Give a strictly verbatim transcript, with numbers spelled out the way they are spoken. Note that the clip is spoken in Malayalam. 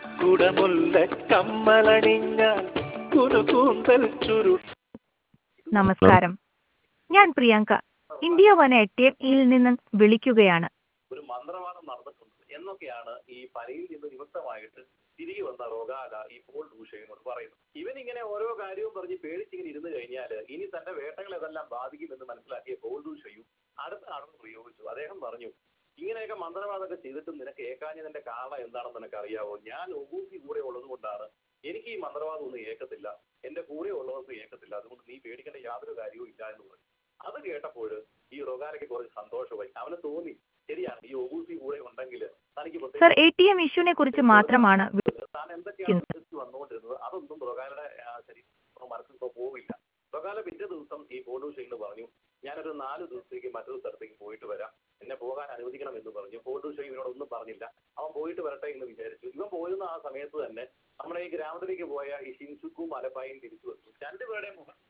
കുടമുല്ല കമ്മലണിഞ്ഞാൽ കുരുകൂന്തൽ ചുരു. നമസ്കാരം, ഞാൻ പ്രിയങ്ക ഇന്ത്യ വൺ എയ്റ്റിയിൽ നിന്ന് വിളിക്കുകയാണ്. ഒരു മന്ത്രവാദം നടന്നിട്ടുണ്ട് എന്നൊക്കെയാണ് ഈ പനിയിൽ നിന്ന് വിമുക്തമായിട്ട് തിരികെ വന്ന റൊഗാല ഈ പോൾ ഡൂഷയോട് പറയുന്നത്. ഇവൻ ഇങ്ങനെ ഓരോ കാര്യവും പറഞ്ഞ് പേടിച്ചിങ്ങനെ ഇരുന്ന് കഴിഞ്ഞാൽ ഇനി തന്റെ വേട്ടകളെ അതെല്ലാം ബാധിക്കുമെന്ന് മനസ്സിലാക്കിയ പോൾ ഡൂഷയും അടുത്ത ആണെന്ന് പ്രയോഗിച്ചു. അദ്ദേഹം പറഞ്ഞു, ഇങ്ങനെയൊക്കെ മന്ത്രവാദമൊക്കെ ചെയ്തിട്ടും നിനക്ക് ഏക്കാഞ്ഞതിന്റെ കാരണം എന്താണെന്ന് നിനക്ക് അറിയാവോ? ഞാൻ ഒബൂസി കൂടെ ഉള്ളത് കൊണ്ടാണ് എനിക്ക് ഈ മന്ത്രവാദം ഒന്നും ഏക്കത്തില്ല, എന്റെ കൂടെ ഉള്ളവർക്ക് ഏക്കത്തില്ല, അതുകൊണ്ട് നീ പേടിക്കേണ്ട യാതൊരു കാര്യവും ഇല്ല എന്ന് പറഞ്ഞു. അത് കേട്ടപ്പോൾ ഈ റൊഗാലയ്ക്ക് കുറച്ച് സന്തോഷമായി. അവന് തോന്നി, ശരിയാണ്, ഈ ഒബൂസി കൂടെ ഉണ്ടെങ്കിൽ തനിക്ക് സർ, എ ടി എം ഇഷ്യൂനെ കുറിച്ച് മാത്രമാണ് താൻ എന്തൊക്കെയാണ് വിശ്വസിച്ച് വന്നുകൊണ്ടിരുന്നത് അതൊന്നും റൊഗാലയുടെ ശരീരം മനസ്സിൽ പോവില്ല. റൊഗാല പിറ്റേ ദിവസം ഈ പോഡൂഷയോട് പറഞ്ഞു, ഞാനൊരു നാല് ദിവസത്തേക്ക് മറ്റൊരു സ്ഥലത്തേക്ക് പോയിട്ട് വരാം, എന്നെ പോകാൻ അനുവദിക്കണം എന്ന് പറഞ്ഞു. പോഡൂഷ ഇവനോടൊന്നും പറഞ്ഞില്ല. അവൻ പോയിട്ട് വരട്ടെ എന്ന് വിചാരിച്ചു. ഇവൻ പോയിരുന്ന ആ സമയത്ത് തന്നെ നമ്മുടെ ഈ ഗ്രാമത്തിലേക്ക് പോയ ഈ ഷിൻസുക്കും മലപ്പായും തിരിച്ചു വന്നു. രണ്ടുപേരുടെയും മുഖം